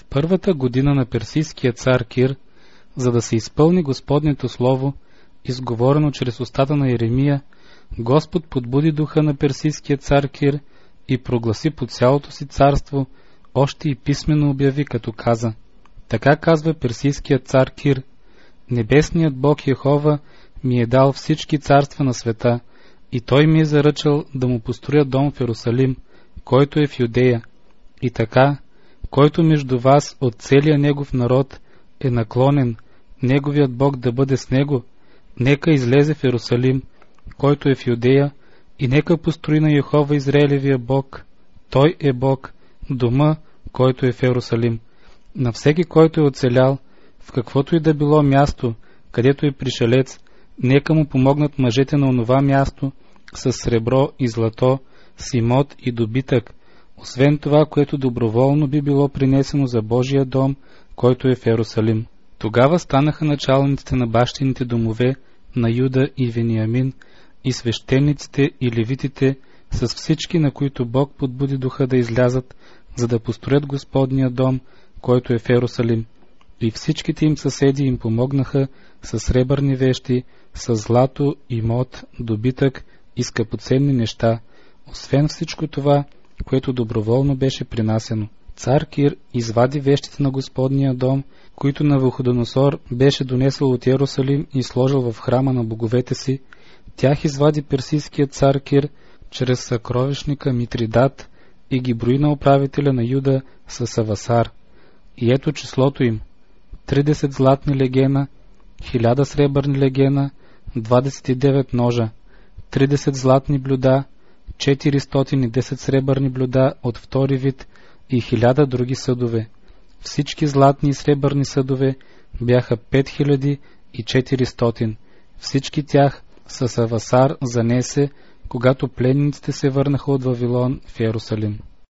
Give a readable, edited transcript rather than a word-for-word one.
първата година на персийския цар Кир, за да се изпълни Господнето слово, изговорено чрез устата на Еремия, Господ подбуди духа на персийския цар Кир и прогласи по цялото си царство, още и писмено обяви, като каза: така казва персийският цар Кир: небесният Бог Йехова ми е дал всички царства на света, и той ми е заръчал да му построя дом в Йерусалим, който е в Юдея. И така, който между вас от целия негов народ е наклонен, неговият Бог да бъде с него, нека излезе в Йерусалим, който е в Юдея, и нека построи на Йехова Израелевия Бог. Той е Бог, дома, който е в Йерусалим. На всеки, който е оцелял, в каквото и да било място, където е пришелец, нека му помогнат мъжете на онова място с сребро и злато, с имот и добитък, освен това, което доброволно би било принесено за Божия дом, който е в Йерусалим. Тогава станаха началниците на бащините домове на Юда и Вениамин, и свещениците и левитите, с всички, на които Бог подбуди духа да излязат, за да построят Господния дом, който е в Йерусалим. И всичките им съседи им помогнаха с сребърни вещи, с злато, имот, добитък и скъпоценни неща, освен всичко това, което доброволно беше принасено. Цар Кир извади вещите на Господния дом, които Навуходоносор беше донесъл от Йерусалим и сложил в храма на боговете си. Тях извади персийският цар Кир чрез съкровищника Митридат и ги брои на управителя на Юда с Авасар. И ето числото им: 30 златни легена, 1000 сребърни легена, 29 ножа, 30 златни блюда, 410 сребърни блюда от втори вид и 1000 други съдове. Всички златни и сребърни съдове бяха 5400. Всички тях с Авасар занесе, когато пленниците се върнаха от Вавилон в Йерусалим.